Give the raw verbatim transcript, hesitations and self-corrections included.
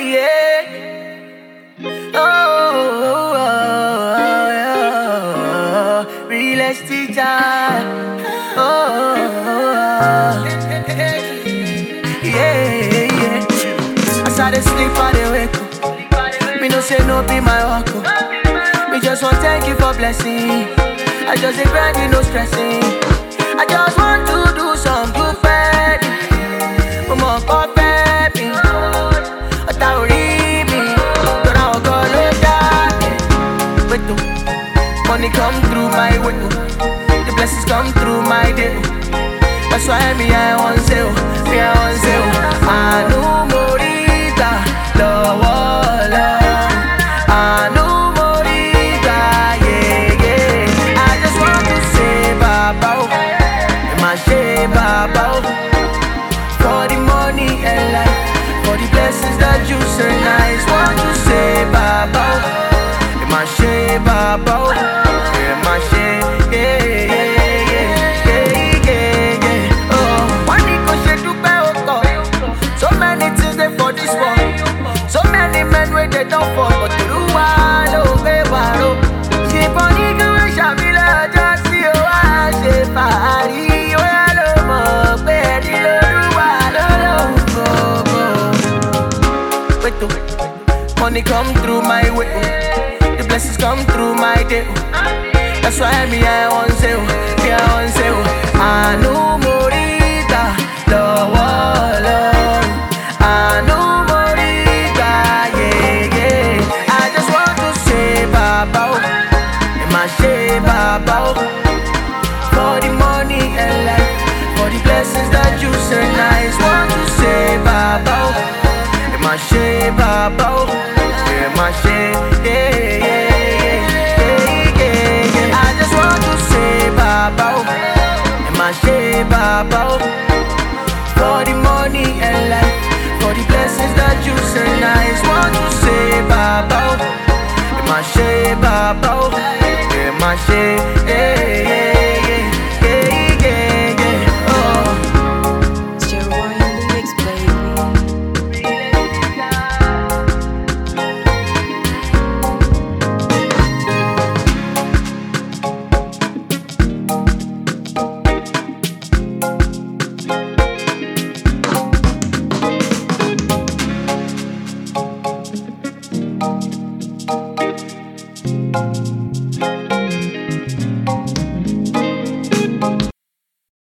yeah. Oh, oh, oh, yeah. Realest teacher. Oh, oh, oh, yeah, yeah. As I dey sleep, I dey wake up. Me no say no be my work. Me just want thank you for blessing. I just dey grinding, no stressing. I just want to do some good bad. Mama perfect me. Ota ori mi. Tora ogo lo da. Wait oh, money come through my window. The blessings come through my day. That's why me I want say, me I want say, Anu morita, lọ́wọ́ Ọlọ́run. Anu morita, yeah yeah. I just want to say Baba o, ma ṣe Baba o, for the money and life, for the blessings that you send. I just want to say Baba o, ma ṣe Baba o, ma ṣe yeah yeah. For this one, so many men wait they don't fall, but through all over baro. She funny go shabila just see you as she fari. Oh hello mo, baby lo lo lo. Wait oh, money come through my way, the blessings come through my day. That's why me I want say, me I want say, Anu morita, lọ́wọ́ Ọlọ́run. Anu morita, yeah yeah. I just want to say Baba o, ma ṣe Baba o, for the money and life, for the blessings that you send. I just want to say Baba o, ma ṣe Baba o, ma ṣe yeah yeah yeah yeah. I just want to say Baba o, ma ṣe Baba o, for the money and life, for the blessings that you send. I just want to say Baba o, ma ṣe Baba o, ma ṣe.